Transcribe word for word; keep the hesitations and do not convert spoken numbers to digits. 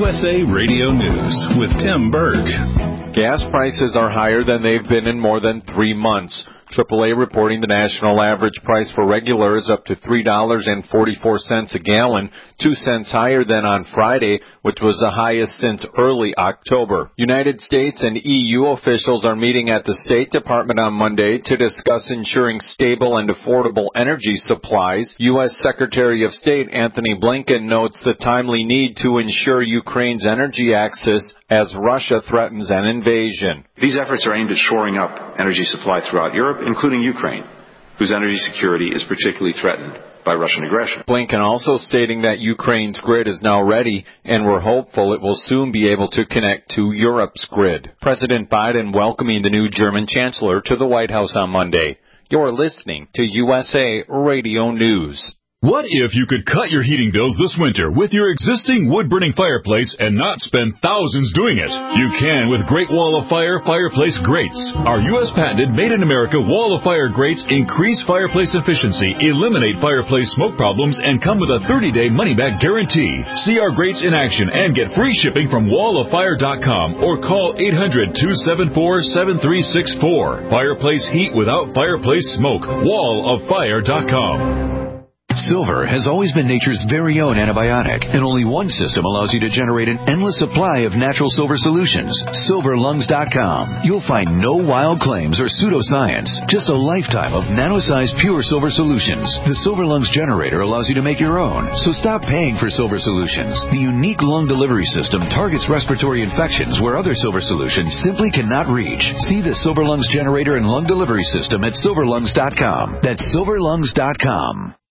S A Radio News with Tim Berg. Gas prices are higher than they've been in more than three months. triple A reporting the national average price for regular is up to three dollars and forty-four cents a gallon, two cents higher than on Friday, which was the highest since early October. United States and E U officials are meeting at the State Department on Monday to discuss ensuring stable and affordable energy supplies. U S Secretary of State Anthony Blinken notes the timely need to ensure Ukraine's energy access as Russia threatens an invasion. These efforts are aimed at shoring up energy supply throughout Europe, including Ukraine, whose energy security is particularly threatened by Russian aggression. Blinken also stating that Ukraine's grid is now ready, and we're hopeful it will soon be able to connect to Europe's grid. President Biden welcoming the new German Chancellor to the White House on Monday. You're listening to U S A Radio News. What if you could cut your heating bills this winter with your existing wood-burning fireplace and not spend thousands doing it? You can with Great Wall of Fire fireplace grates. Our U S patented made-in-America Wall of Fire grates increase fireplace efficiency, eliminate fireplace smoke problems, and come with a thirty-day money-back guarantee. See our grates in action and get free shipping from wall of fire dot com or call eight hundred, two seven four, seven three six four. Fireplace heat without fireplace smoke. wall of fire dot com. Silver has always been nature's very own antibiotic, and only one system allows you to generate an endless supply of natural silver solutions. silver lungs dot com. You'll find no wild claims or pseudoscience, just a lifetime of nano-sized pure silver solutions. The Silver Lungs generator allows you to make your own, so stop paying for silver solutions. The unique lung delivery system targets respiratory infections where other silver solutions simply cannot reach. See the Silver Lungs generator and lung delivery system at silver lungs dot com. That's silver lungs dot com.